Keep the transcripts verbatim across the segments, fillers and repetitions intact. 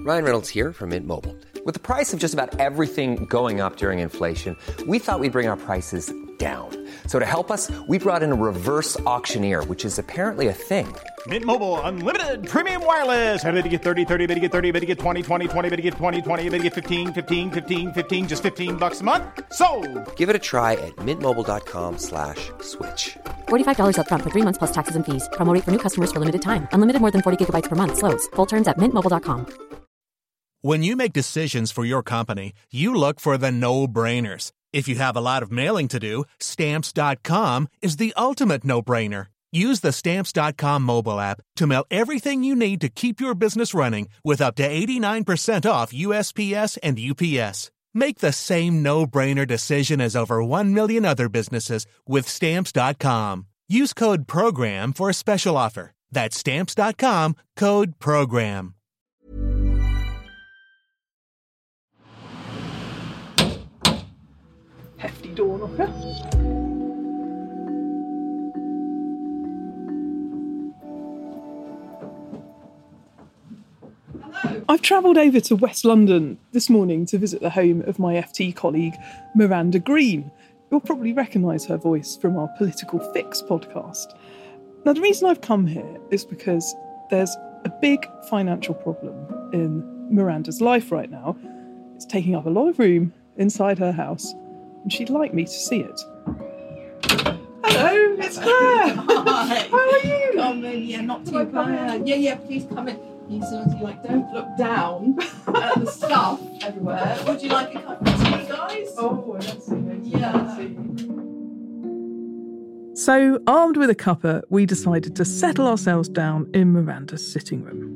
Ryan Reynolds here from Mint Mobile. With the price of just about everything going up during inflation, we thought we'd bring our prices down. So to help us, we brought in a reverse auctioneer, which is apparently a thing. Mint Mobile Unlimited Premium Wireless. How to get thirty, thirty, how to get thirty, how to get twenty, twenty, twenty, how to get twenty, twenty, how to get fifteen, fifteen, fifteen, fifteen, just fifteen bucks a month? Sold! Give it a try at mintmobile.com slash switch. forty-five dollars up front for three months plus taxes and fees. Promo rate for new customers for limited time. Unlimited more than forty gigabytes per month. Slows full terms at mint mobile dot com. When you make decisions for your company, you look for the no-brainers. If you have a lot of mailing to do, Stamps dot com is the ultimate no-brainer. Use the Stamps dot com mobile app to mail everything you need to keep your business running with up to eighty-nine percent off U S P S and U P S. Make the same no-brainer decision as over one million other businesses with Stamps dot com. Use code PROGRAM for a special offer. That's Stamps dot com, code PROGRAM. Hefty door knocker. I've travelled over to West London this morning to visit the home of my F T colleague, Miranda Green. You'll probably recognise her voice from our Political Fix podcast. Now, the reason I've come here is because there's a big financial problem in Miranda's life right now. It's taking up a lot of room inside her house, and she'd like me to see it. Hello, it's Claire. Hi. How are you? Come in, yeah, not too bad. Yeah, yeah, please come in. You sort of like don't look down at the stuff everywhere. Would you like a cup of tea, guys? Oh, let's see. Let's Yeah. see. So, armed with a cuppa, we decided to settle ourselves down in Miranda's sitting room.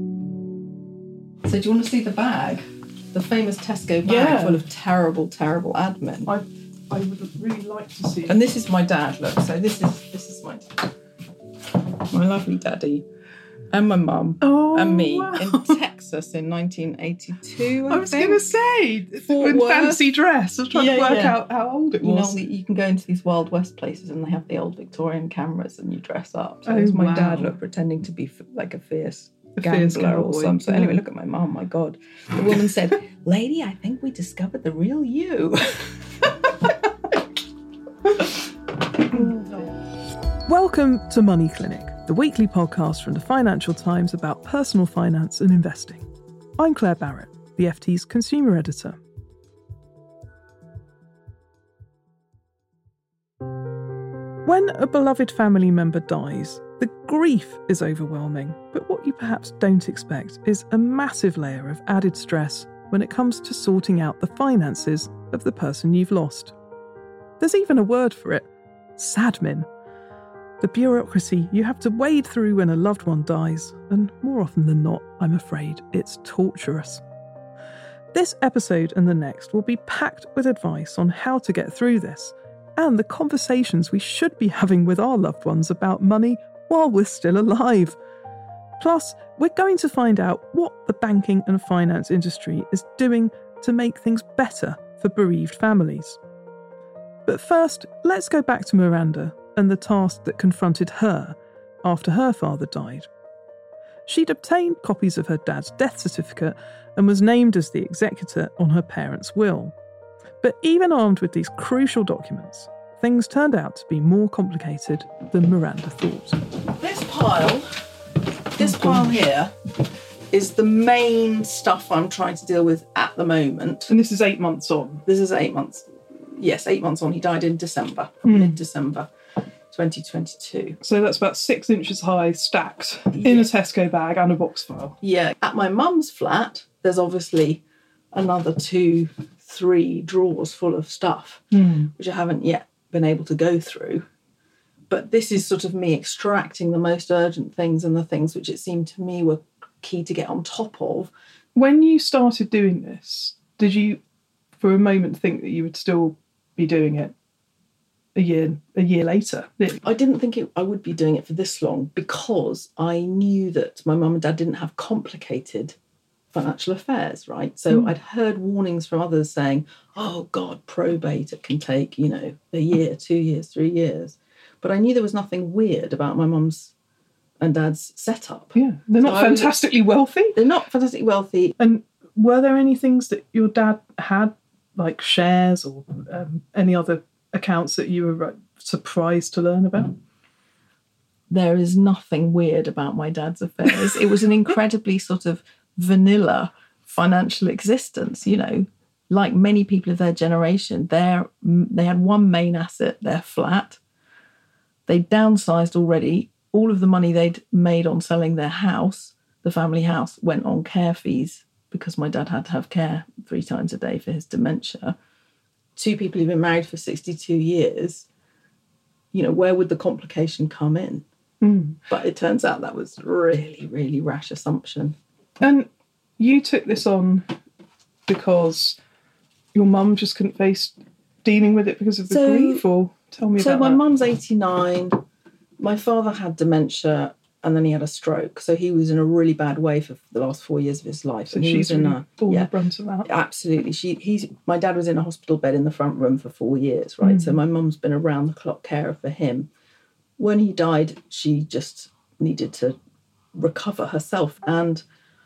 So do you want to see the bag? The famous Tesco bag Yeah. full of terrible, terrible admin. I, I would really like to see. And this is my dad. Look, so this is this is my dad, my lovely daddy, and my mum, Oh, and me wow. in Texas in nineteen eighty-two. I, I was think. going to say, Fort in Worth. fancy dress. I was trying Yeah, to work yeah. out how old it You know, was. you can go into these Wild West places and they have the old Victorian cameras and you dress up. So Oh, there's my wow. dad, look, pretending to be f- like a fierce A fierce gambler or cowboy, something. So yeah. anyway, look at my mum, my God. The woman said, "Lady, I think we discovered the real you." Welcome to Money Clinic, the weekly podcast from the Financial Times about personal finance and investing. I'm Claire Barrett, the F T's consumer editor. When a beloved family member dies, the grief is overwhelming, but what you perhaps don't expect is a massive layer of added stress when it comes to sorting out the finances of the person you've lost. There's even a word for it: sadmin. The bureaucracy you have to wade through when a loved one dies, and more often than not, I'm afraid, it's torturous. This episode and the next will be packed with advice on how to get through this, and the conversations we should be having with our loved ones about money while we're still alive. Plus, we're going to find out what the banking and finance industry is doing to make things better for bereaved families. But first, let's go back to Miranda and the task that confronted her after her father died. She'd obtained copies of her dad's death certificate and was named as the executor on her parents' will. But even armed with these crucial documents, things turned out to be more complicated than Miranda thought. This pile, this pile here, is the main stuff I'm trying to deal with at the moment. And this is eight months on. This is eight months. Yes, eight months on. He died in December, Mm. mid-December twenty twenty-two. So that's about six inches high, stacked in Yeah. a Tesco bag and a box file. Yeah. At my mum's flat, there's obviously another two, three drawers full of stuff, Mm. which I haven't yet been able to go through. But this is sort of me extracting the most urgent things and the things which it seemed to me were key to get on top of. When you started doing this, did you, for a moment, think that you would still be doing it a year a year later? I didn't think it, I would be doing it for this long because I knew that my mum and dad didn't have complicated financial affairs, right? So Mm. I'd heard warnings from others saying, oh God, probate, it can take, you know, a year, two years, three years. But I knew there was nothing weird about my mum's and Dad's setup. Yeah, they're not So fantastically was, wealthy. They're not fantastically wealthy. And were there any things that your dad had, like shares or um, any other accounts that you were surprised to learn about? There is nothing weird about my dad's affairs. It was an incredibly sort of vanilla financial existence, you know. Like many people of their generation, they're, they had one main asset, their flat. They downsized already. All of the money they'd made on selling their house, the family house, went on care fees because my dad had to have care three times a day for his dementia. Two people who've been married for sixty-two years, you know, where would the complication come in? Mm. But it turns out that was really, really rash assumption. And you took this on because your mum just couldn't face dealing with it because of the so, grief, or tell me so about my that. So my mum's eighty-nine. My father had dementia and then he had a stroke. So he was in a really bad way for the last four years of his life. So and he she's was in really a, borne yeah, the brunt of that. Absolutely. She, he's, my dad was in a hospital bed in the front room for four years, right? Mm. So my mum's been around the clock carer for him. When he died, she just needed to recover herself. And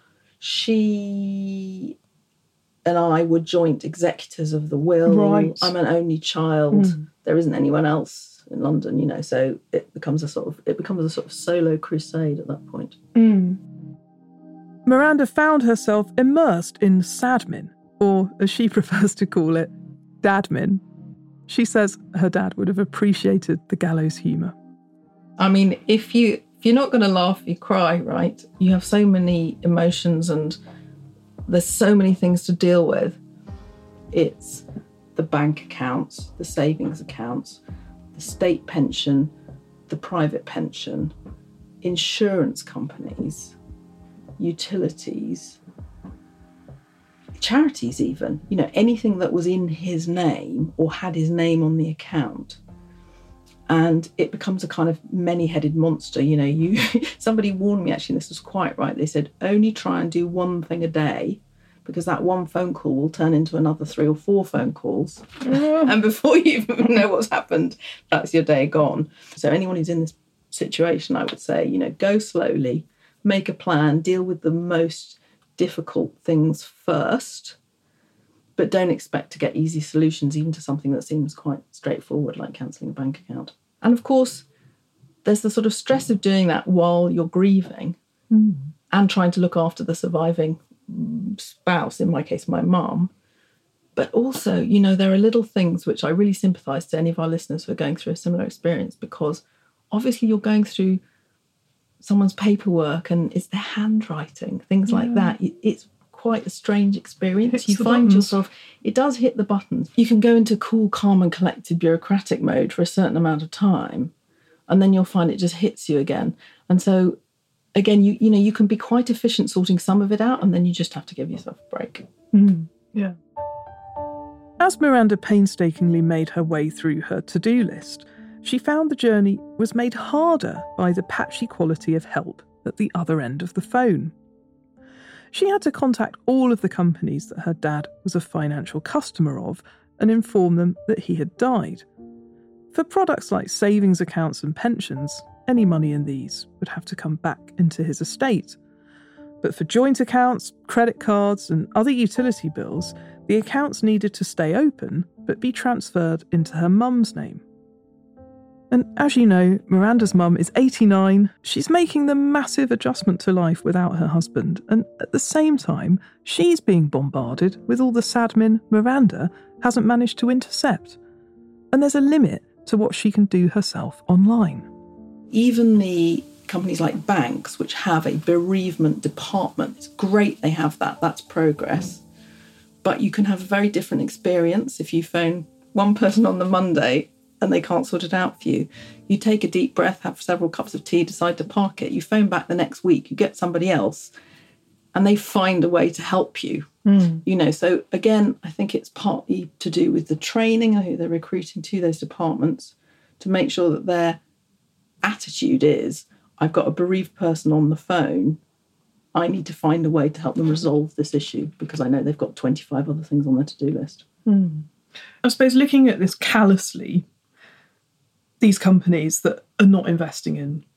she and I were joint executors of the will. Right. I'm an only child. Mm. There isn't anyone else in London, you know, so it becomes a sort of it becomes a sort of solo crusade at that point. Mm. Miranda found herself immersed in sadmin, or as she prefers to call it, dadmin. She says her dad would have appreciated the gallows humour. I mean, if you if you're not going to laugh, you cry, right? You have so many emotions and there's so many things to deal with. It's the bank accounts, the savings accounts, the state pension, the private pension, insurance companies, utilities, charities even, you know, anything that was in his name or had his name on the account. And it becomes a kind of many-headed monster. You know, you somebody warned me, actually, and this was quite right. They said, only try and do one thing a day, because that one phone call will turn into another three or four phone calls. Yeah. And before you even know what's happened, that's your day gone. So anyone who's in this situation, I would say, you know, go slowly, make a plan, deal with the most difficult things first, but don't expect to get easy solutions, even to something that seems quite straightforward, like cancelling a bank account. And of course, there's the sort of stress of doing that while you're grieving mm. and trying to look after the surviving spouse, in my case, my mum. But also, you know, there are little things which I really sympathise to any of our listeners who are going through a similar experience, because obviously you're going through someone's paperwork and it's their handwriting, things yeah. like that. It's quite a strange experience. You find buttons. yourself, it does hit the buttons. You can go into cool, calm and collected bureaucratic mode for a certain amount of time, and then you'll find it just hits you again. And so, again, you you know, you can be quite efficient sorting some of it out, and then you just have to give yourself a break. Mm, yeah. As Miranda painstakingly made her way through her to-do list, she found the journey was made harder by the patchy quality of help at the other end of the phone. She had to contact all of the companies that her dad was a financial customer of and inform them that he had died. For products like savings accounts and pensions, any money in these would have to come back into his estate. But for joint accounts, credit cards and other utility bills, the accounts needed to stay open but be transferred into her mum's name. And as you know, Miranda's mum is eighty-nine. She's making the massive adjustment to life without her husband. And at the same time, she's being bombarded with all the sadmin Miranda hasn't managed to intercept. And there's a limit to what she can do herself online. Even the companies like banks, which have a bereavement department, it's great they have that. That's progress. But you can have a very different experience if you phone one person on the Monday and they can't sort it out for you. You take a deep breath, have several cups of tea, decide to park it. You phone back the next week, you get somebody else, and they find a way to help you. Mm. You know, so again, I think it's partly to do with the training and who they're recruiting to those departments to make sure that their attitude is, I've got a bereaved person on the phone, I need to find a way to help them resolve this issue because I know they've got twenty-five other things on their to-do list. Mm. I suppose looking at this callously, these companies that are not investing in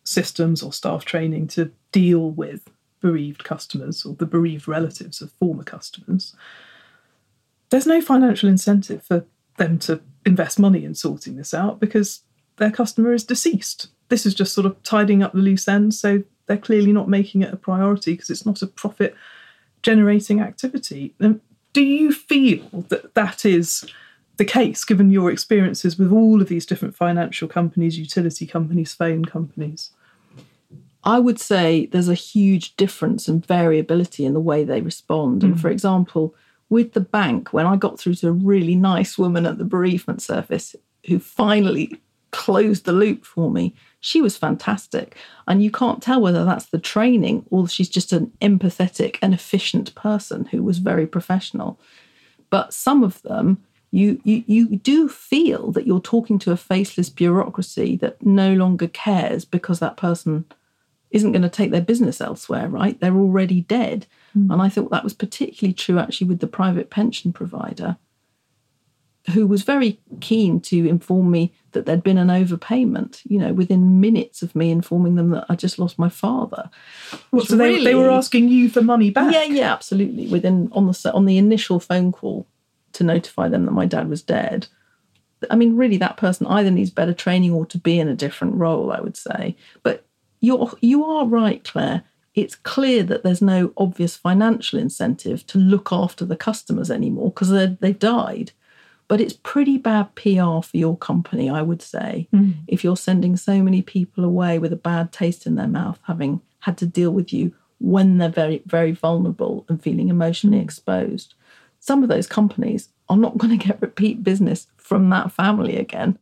systems or staff training to deal with bereaved customers or the bereaved relatives of former customers, there's no financial incentive for them to invest money in sorting this out because their customer is deceased. This is just sort of tidying up the loose ends, so they're clearly not making it a priority because it's not a profit-generating activity. And do you feel that that is the case, given your experiences with all of these different financial companies, utility companies, phone companies? I would say there's a huge difference and variability in the way they respond. Mm. And for example, with the bank, when I got through to a really nice woman at the bereavement service who finally closed the loop for me, she was fantastic. And you can't tell whether that's the training or she's just an empathetic and efficient person who was very professional. But some of them, you, you, you do feel that you're talking to a faceless bureaucracy that no longer cares because that person isn't going to take their business elsewhere, right? They're already dead. Mm. And I thought that was particularly true actually with the private pension provider, who was very keen to inform me that there'd been an overpayment, you know, within minutes of me informing them that I just lost my father. What, so really, they, they were asking you for money back? Yeah, yeah, absolutely. Within on the on the initial phone call to notify them that my dad was dead. I mean, really, that person either needs better training or to be in a different role, I would say. But you're you are right, Claire. It's clear that there's no obvious financial incentive to look after the customers anymore because they've died. But it's pretty bad P R for your company, I would say, mm. if you're sending so many people away with a bad taste in their mouth, having had to deal with you when they're very, very vulnerable and feeling emotionally mm. exposed. Some of those companies are not going to get repeat business from that family again.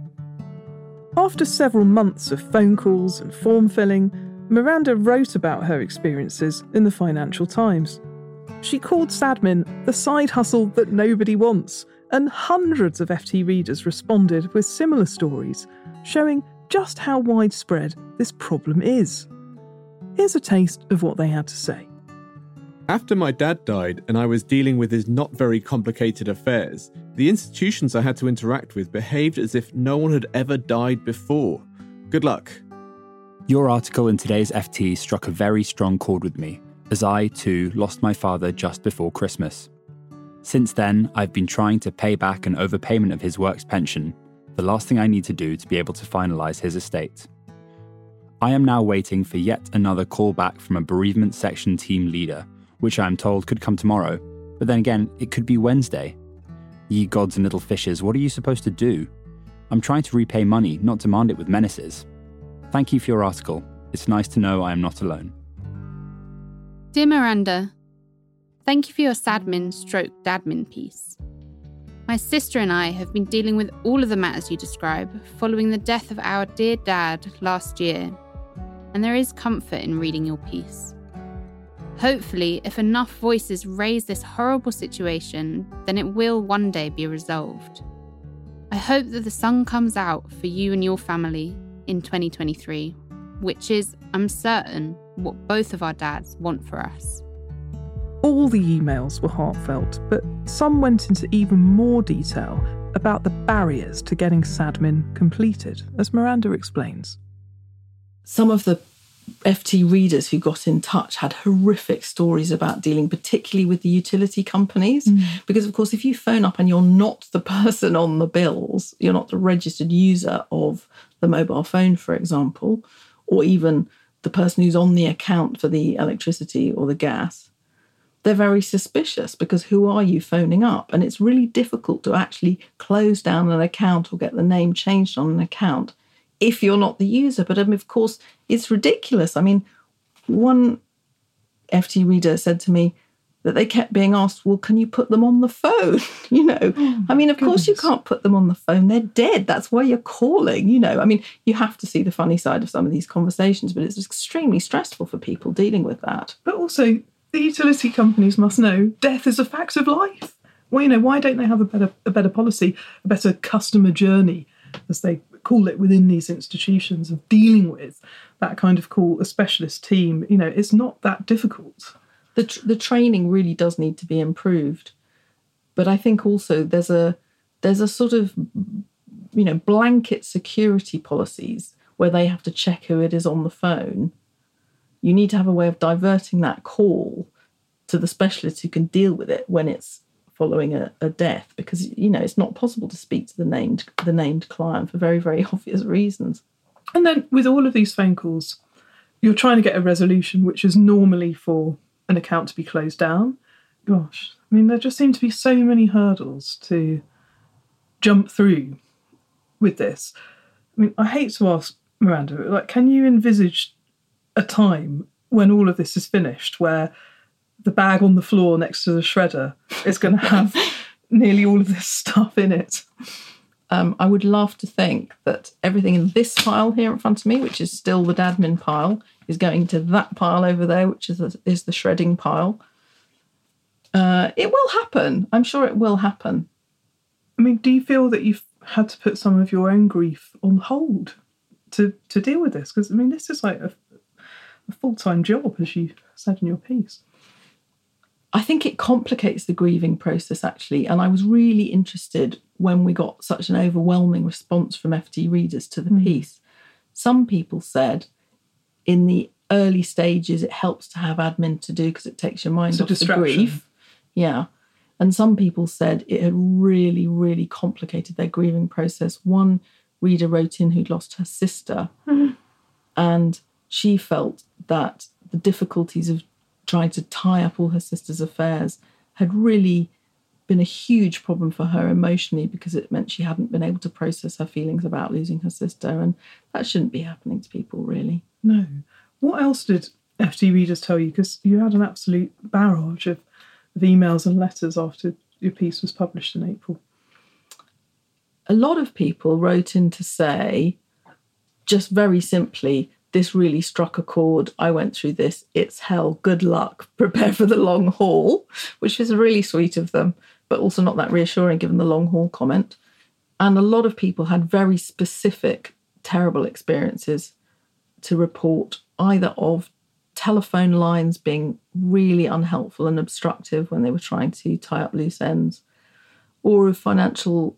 After several months of phone calls and form filling, Miranda wrote about her experiences in the Financial Times. She called Sadmin the side hustle that nobody wants, and hundreds of F T readers responded with similar stories, showing just how widespread this problem is. Here's a taste of what they had to say. After my dad died and I was dealing with his not very complicated affairs, the institutions I had to interact with behaved as if no one had ever died before. Good luck. Your article in today's F T struck a very strong chord with me, as I, too, lost my father just before Christmas. Since then, I've been trying to pay back an overpayment of his works pension, the last thing I need to do to be able to finalise his estate. I am now waiting for yet another call back from a bereavement section team leader, which I am told could come tomorrow, but then again, it could be Wednesday. Ye gods and little fishes, what are you supposed to do? I'm trying to repay money, not demand it with menaces. Thank you for your article. It's nice to know I am not alone. Dear Miranda, thank you for your Sadmin stroke Dadmin piece. My sister and I have been dealing with all of the matters you describe following the death of our dear dad last year, and there is comfort in reading your piece. Hopefully, if enough voices raise this horrible situation, then it will one day be resolved. I hope that the sun comes out for you and your family in twenty twenty-three, which is, I'm certain, what both of our dads want for us. All the emails were heartfelt, but some went into even more detail about the barriers to getting Sadmin completed, as Miranda explains. Some of the F T readers who got in touch had horrific stories about dealing particularly with the utility companies. Mm. Because, of course, if you phone up and you're not the person on the bills, you're not the registered user of the mobile phone, for example, or even the person who's on the account for the electricity or the gas, they're very suspicious because who are you phoning up? And it's really difficult to actually close down an account or get the name changed on an account if you're not the user. But um, of course, it's ridiculous. I mean, one F T reader said to me that they kept being asked, well, can you put them on the phone? you know, oh, I mean, of goodness. course you can't put them on the phone. They're dead. That's why you're calling, you know. I mean, you have to see the funny side of some of these conversations, but it's extremely stressful for people dealing with that. But also, the utility companies must know death is a fact of life. Well, you know, why don't they have a better a better policy, a better customer journey, as they call it within these institutions, of dealing with that kind of call, a specialist team? You know, it's not that difficult. The tr- the training really does need to be improved. But I think also there's a there's a sort of, you know, blanket security policies where they have to check who it is on the phone, you need to have a way of diverting that call to the specialist who can deal with it when it's following a, a death, because, you know, it's not possible to speak to the named the named client for very, very obvious reasons. And then with all of these phone calls, you're trying to get a resolution, which is normally for an account to be closed down. Gosh, I mean, there just seem to be so many hurdles to jump through with this. I mean, I hate to ask Miranda, like, can you envisage a time when all of this is finished where the bag on the floor next to the shredder is going to have nearly all of this stuff in it? Um, I would love to think that everything in this pile here in front of me, which is still the Dadmin pile, is going to that pile over there, which is the, is the shredding pile. Uh, it will happen. I'm sure it will happen. I mean, do you feel that you've had to put some of your own grief on hold to, to deal with this? Because, I mean, this is like a, a full-time job, as you said in your piece. I think it complicates the grieving process, actually. And I was really interested when we got such an overwhelming response from F T readers to the mm. piece. Some people said in the early stages it helps to have admin to do because it takes your mind off the grief. Yeah. And some people said it had really, really complicated their grieving process. One reader wrote in who'd lost her sister, mm. and she felt that the difficulties of trying to tie up all her sister's affairs had really been a huge problem for her emotionally, because it meant she hadn't been able to process her feelings about losing her sister, and that shouldn't be happening to people, really. No. What else did F T readers tell you? Because you had an absolute barrage of, of emails and letters after your piece was published in April. A lot of people wrote in to say, just very simply, this really struck a chord. I went through this. It's hell. Good luck. Prepare for the long haul, which is really sweet of them, but also not that reassuring given the long haul comment. And a lot of people had very specific, terrible experiences to report, either of telephone lines being really unhelpful and obstructive when they were trying to tie up loose ends, or of financial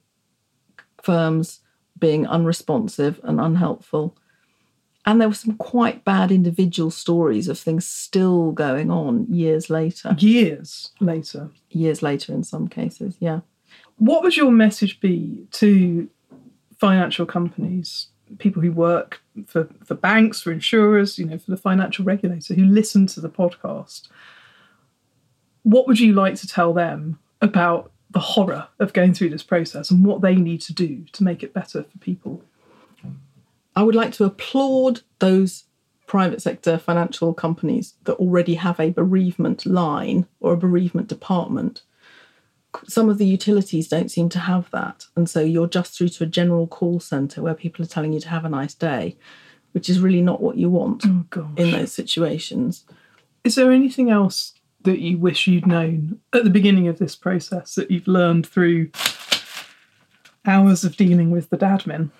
firms being unresponsive and unhelpful. And there were some quite bad individual stories of things still going on years later. Years later? Years later in some cases, yeah. What would your message be to financial companies, people who work for, for banks, for insurers, you know, for the financial regulator who listen to the podcast? What would you like to tell them about the horror of going through this process and what they need to do to make it better for people? I would like to applaud those private sector financial companies that already have a bereavement line or a bereavement department. Some of the utilities don't seem to have that. And so you're just through to a general call centre where people are telling you to have a nice day, which is really not what you want oh, gosh. in those situations. Is there anything else that you wish you'd known at the beginning of this process that you've learned through hours of dealing with the Dadmin?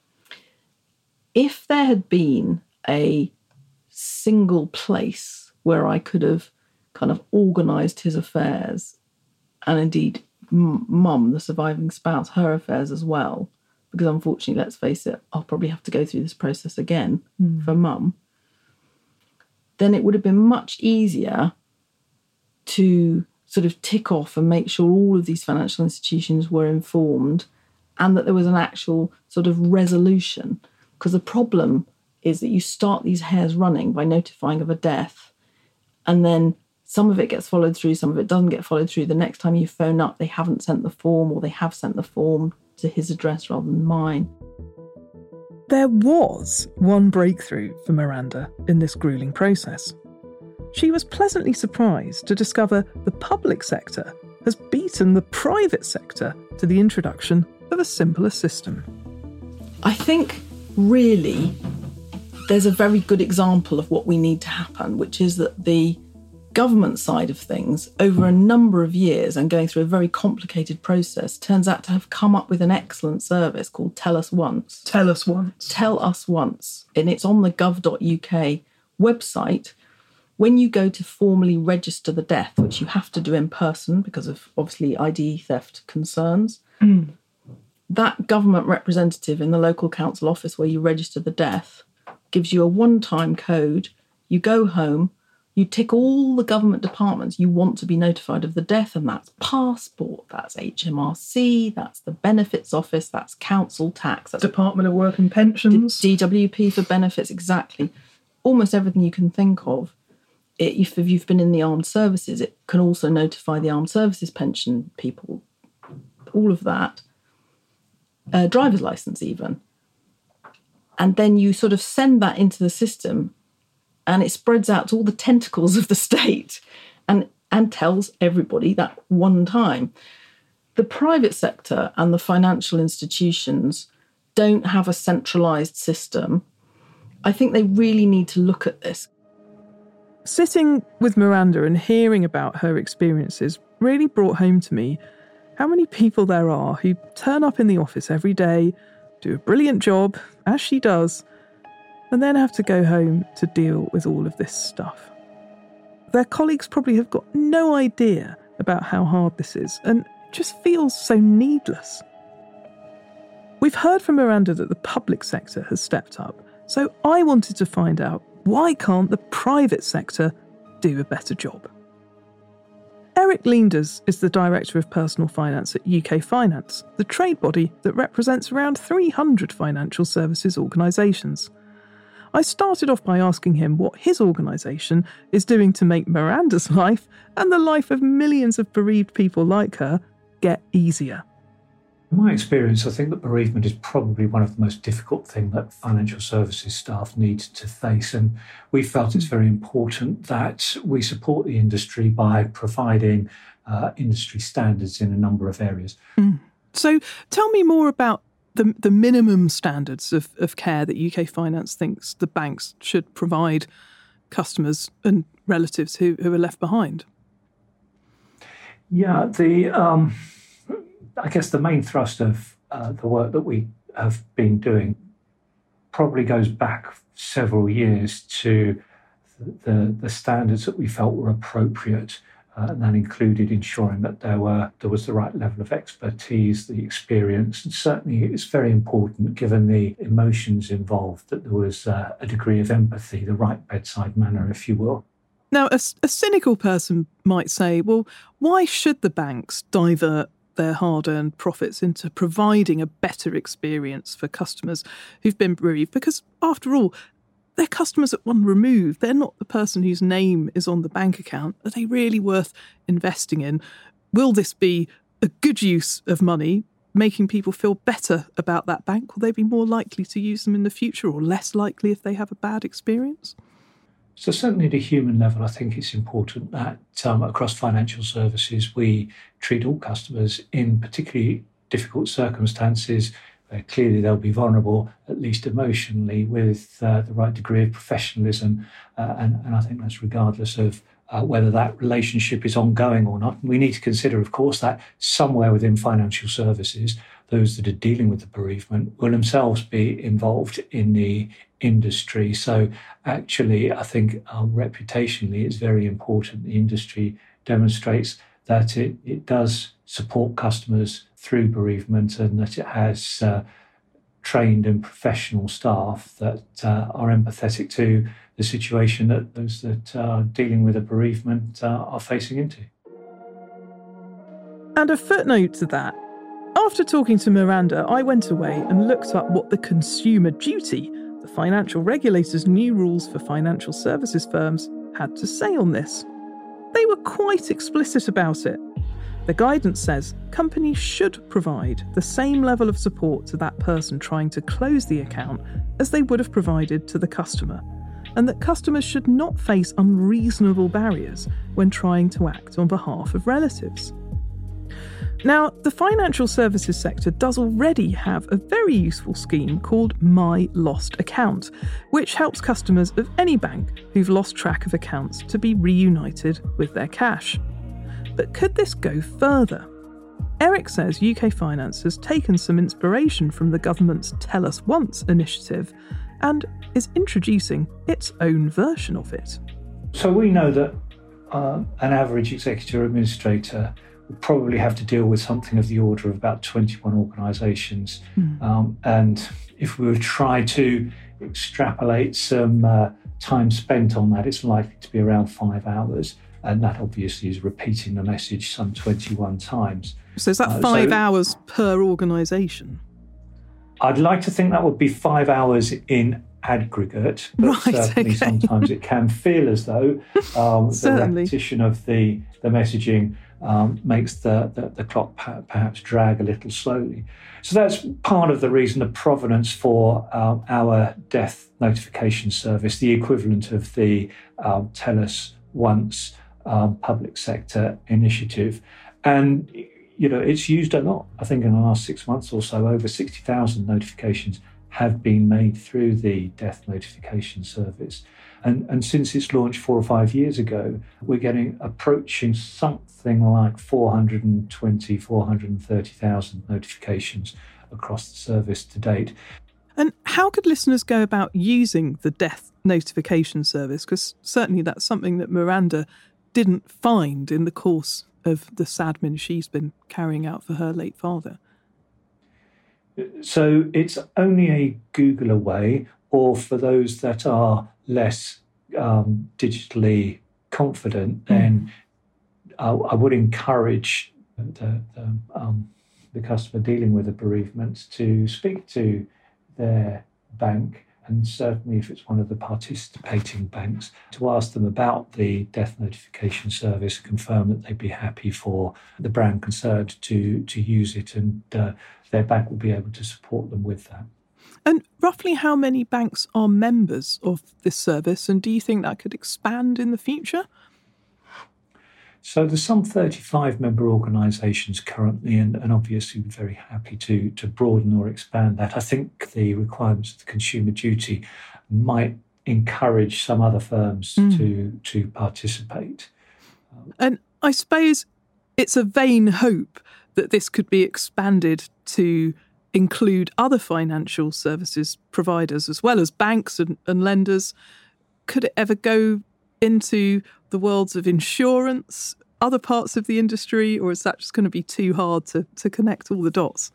If there had been a single place where I could have kind of organised his affairs, and indeed m- mum, the surviving spouse, her affairs as well, because unfortunately, let's face it, I'll probably have to go through this process again mm. for mum, then it would have been much easier to sort of tick off and make sure all of these financial institutions were informed and that there was an actual sort of resolution. Because the problem is that you start these hairs running by notifying of a death, and then some of it gets followed through, some of it doesn't get followed through. The next time you phone up, they haven't sent the form, or they have sent the form to his address rather than mine. There was one breakthrough for Miranda in this gruelling process. She was pleasantly surprised to discover the public sector has beaten the private sector to the introduction of a simpler system. I think really there's a very good example of what we need to happen, which is that the government side of things, over a number of years and going through a very complicated process, turns out to have come up with an excellent service called Tell Us Once. Tell Us Once. Tell Us Once. And it's on the gov dot U K website. When you go to formally register the death, which you have to do in person because of obviously I D theft concerns, mm. that government representative in the local council office where you register the death gives you a one-time code. You go home, you tick all the government departments you want to be notified of the death, and that's passport, that's H M R C, that's the benefits office, that's council tax, that's Department of Work and Pensions, D W P for benefits, exactly. Almost everything you can think of. It, if you've been in the armed services, it can also notify the armed services pension people, all of that. Uh, driver's license even. And then you sort of send that into the system and it spreads out to all the tentacles of the state and, and tells everybody that one time. The private sector and the financial institutions don't have a centralised system. I think they really need to look at this. Sitting with Miranda and hearing about her experiences really brought home to me how many people there are who turn up in the office every day, do a brilliant job, as she does, and then have to go home to deal with all of this stuff. Their colleagues probably have got no idea about how hard this is, and it just feels so needless. We've heard from Miranda that the public sector has stepped up, so I wanted to find out, why can't the private sector do a better job? Eric Leenders is the Director of Personal Finance at U K Finance, the trade body that represents around three hundred financial services organisations. I started off by asking him what his organisation is doing to make Miranda's life and the life of millions of bereaved people like her get easier. In my experience, I think that bereavement is probably one of the most difficult things that financial services staff need to face. And we felt it's very important that we support the industry by providing uh, industry standards in a number of areas. Mm. So tell me more about the, the minimum standards of, of care that U K Finance thinks the banks should provide customers and relatives who, who are left behind. Yeah, the... Um, I guess the main thrust of uh, the work that we have been doing probably goes back several years to the, the standards that we felt were appropriate, uh, and that included ensuring that there were there was the right level of expertise, the experience, and certainly it's very important, given the emotions involved, that there was uh, a degree of empathy, the right bedside manner, if you will. Now, a, a cynical person might say, well, why should the banks divert their hard-earned profits into providing a better experience for customers who've been bereaved? Because, after all, they're customers at one remove. They're not the person whose name is on the bank account. Are they really worth investing in? Will this be a good use of money, making people feel better about that bank? Will they be more likely to use them in the future, or less likely if they have a bad experience? So certainly at a human level, I think it's important that um, across financial services, we treat all customers in particularly difficult circumstances where clearly they'll be vulnerable, at least emotionally, with uh, the right degree of professionalism. Uh, and, and I think that's regardless of uh, whether that relationship is ongoing or not. And we need to consider, of course, that somewhere within financial services, those that are dealing with the bereavement will themselves be involved in the industry. So actually, I think um, reputationally, it's very important the industry demonstrates that it, it does support customers through bereavement, and that it has uh, trained and professional staff that uh, are empathetic to the situation that those that are dealing with a bereavement uh, are facing into. And a footnote to that. After talking to Miranda, I went away and looked up what the Consumer Duty, the financial regulator's new rules for financial services firms, had to say on this. They were quite explicit about it. The guidance says companies should provide the same level of support to that person trying to close the account as they would have provided to the customer, and that customers should not face unreasonable barriers when trying to act on behalf of relatives. Now, the financial services sector does already have a very useful scheme called My Lost Account, which helps customers of any bank who've lost track of accounts to be reunited with their cash. But could this go further? Eric says U K Finance has taken some inspiration from the government's Tell Us Once initiative and is introducing its own version of it. So we know that uh, an average executor administrator we'll probably have to deal with something of the order of about twenty-one organisations. Mm. Um, and if we were to try to extrapolate some uh, time spent on that, it's likely to be around five hours. And that obviously is repeating the message some twenty-one times. So is that uh, five so hours per organisation? I'd like to think that would be five hours in aggregate, but right, certainly okay. sometimes it can feel as though um, the repetition of the, the messaging um, makes the, the, the clock pa- perhaps drag a little slowly. So that's part of the reason, the provenance for um, our death notification service, the equivalent of the um, Tell Us Once um, public sector initiative. And you know, it's used a lot. I think in the last six months or so, over sixty thousand notifications have been made through the death notification service. And, and since its launch four or five years ago, we're getting approaching something like four hundred twenty, four hundred thirty thousand notifications across the service to date. And how could listeners go about using the death notification service? Because certainly that's something that Miranda didn't find in the course of the sadmin she's been carrying out for her late father. So it's only a Google away, or for those that are less um, digitally confident, mm. then I, I would encourage the, the, um, the customer dealing with a bereavement to speak to their bank, and certainly if it's one of the participating banks, to ask them about the death notification service, confirm that they'd be happy for the brand concerned to, to use it, and uh, their bank will be able to support them with that. And roughly how many banks are members of this service, and do you think that could expand in the future? So there's some thirty-five member organisations currently, and, and obviously we're very happy to, to broaden or expand that. I think the requirements of the Consumer Duty might encourage some other firms mm. to, to participate. And I suppose it's a vain hope that this could be expanded to include other financial services providers as well as banks and, and lenders. Could it ever go into the worlds of insurance, other parts of the industry, or is that just going to be too hard to, to connect all the dots?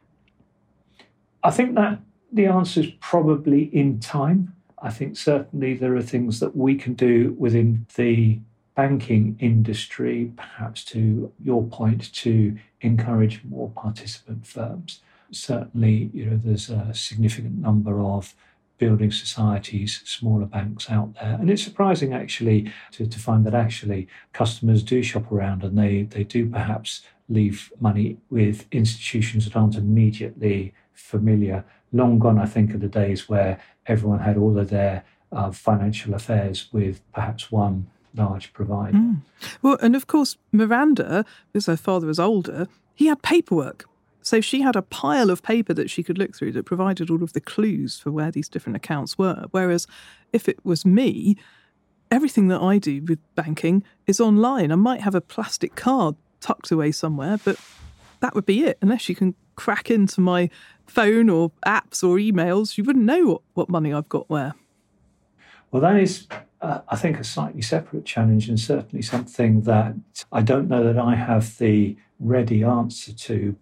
I think that the answer is probably in time. I think certainly there are things that we can do within the banking industry, perhaps to your point, to encourage more participant firms. Certainly, you know, there's a significant number of building societies, smaller banks out there. And it's surprising actually to, to find that actually customers do shop around, and they, they do perhaps leave money with institutions that aren't immediately familiar. Long gone, I think, are the days where everyone had all of their uh, financial affairs with perhaps one large provider. Mm. Well, and of course, Miranda, because her father was older, he had paperwork. So she had a pile of paper that she could look through that provided all of the clues for where these different accounts were. Whereas if it was me, everything that I do with banking is online. I might have a plastic card tucked away somewhere, but that would be it. Unless you can crack into my phone or apps or emails, you wouldn't know what, what money I've got where. Well, that is, uh, I think, a slightly separate challenge, and certainly something that I don't know that I have the ready answer to.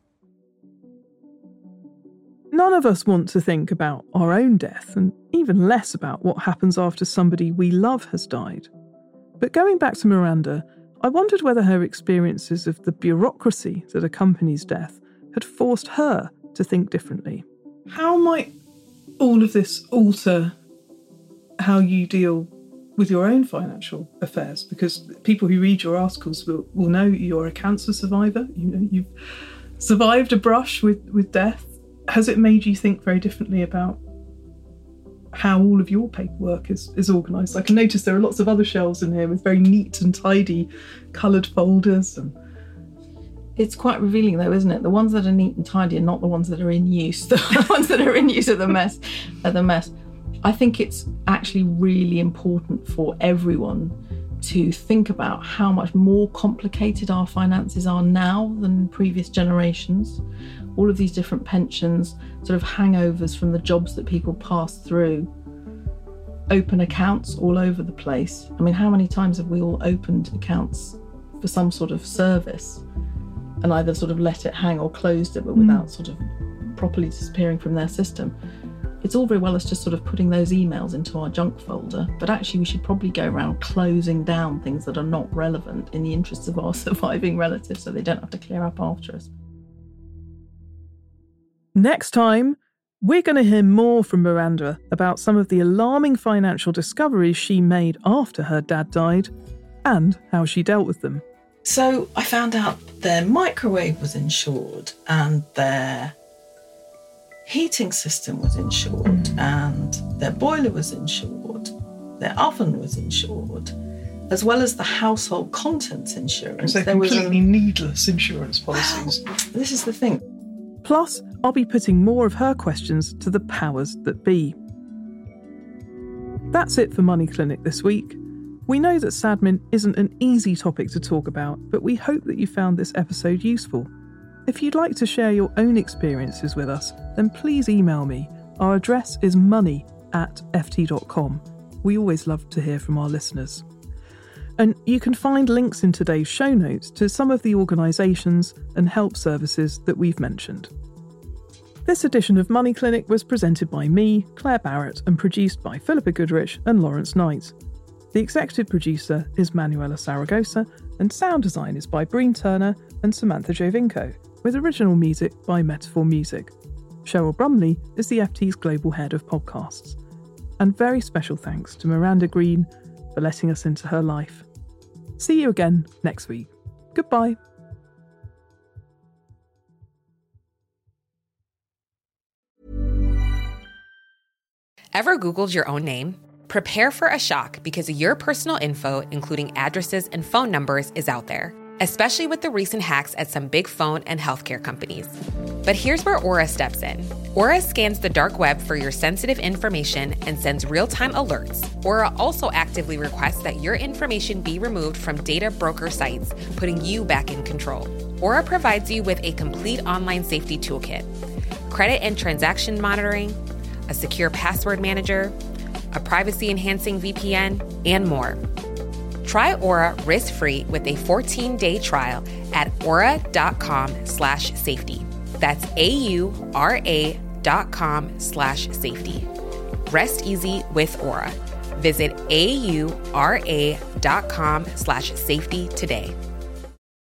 None of us want to think about our own death, and even less about what happens after somebody we love has died. But going back to Miranda, I wondered whether her experiences of the bureaucracy that accompanies death had forced her to think differently. How might all of this alter how you deal with your own financial affairs? Because people who read your articles will, will know you're a cancer survivor. You know, you've survived a brush with, with death. Has it made you think very differently about how all of your paperwork is, is organised? I can notice there are lots of other shelves in here with very neat and tidy coloured folders. And it's quite revealing though, isn't it? The ones that are neat and tidy are not the ones that are in use. The ones that are in use are the mess. Are the mess. I think it's actually really important for everyone to think about how much more complicated our finances are now than previous generations. All of these different pensions, sort of hangovers from the jobs that people pass through, open accounts all over the place. I mean, how many times have we all opened accounts for some sort of service? and either sort of let it hang or closed it, but without mm. sort of properly disappearing from their system. It's all very well as just sort of putting those emails into our junk folder, but actually we should probably go around closing down things that are not relevant in the interests of our surviving relatives so they don't have to clear up after us. Next time, we're going to hear more from Miranda about some of the alarming financial discoveries she made after her dad died and how she dealt with them. So I found out their microwave was insured and their heating system was insured mm. and their boiler was insured, their oven was insured, as well as the household contents insurance. They're there completely was a... needless insurance policies. This is the thing. Plus, I'll be putting more of her questions to the powers that be. That's it for Money Clinic this week. We know that Sadmin isn't an easy topic to talk about, but we hope that you found this episode useful. If you'd like to share your own experiences with us, then please email me. Our address is money at f t dot com. We always love to hear from our listeners. And you can find links in today's show notes to some of the organisations and help services that we've mentioned. This edition of Money Clinic was presented by me, Claire Barrett, and produced by Philippa Goodrich and Lawrence Knight. The executive producer is Manuela Saragosa, and sound design is by Breen Turner and Samantha Jovinko, with original music by Metaphor Music. Cheryl Brumley is the F T's Global Head of Podcasts. And very special thanks to Miranda Green for letting us into her life. See you again next week. Goodbye. Ever Googled your own name? Prepare for a shock because your personal info, including addresses and phone numbers, is out there, especially with the recent hacks at some big phone and healthcare companies. But here's where Aura steps in. Aura scans the dark web for your sensitive information and sends real-time alerts. Aura also actively requests that your information be removed from data broker sites, putting you back in control. Aura provides you with a complete online safety toolkit, credit and transaction monitoring, a secure password manager, a privacy-enhancing V P N, and more. Try Aura risk-free with a fourteen-day trial at aura.com slash safety. That's A-U-R-A dot com slash safety. Rest easy with Aura. Visit A-U-R-A dot com slash safety today.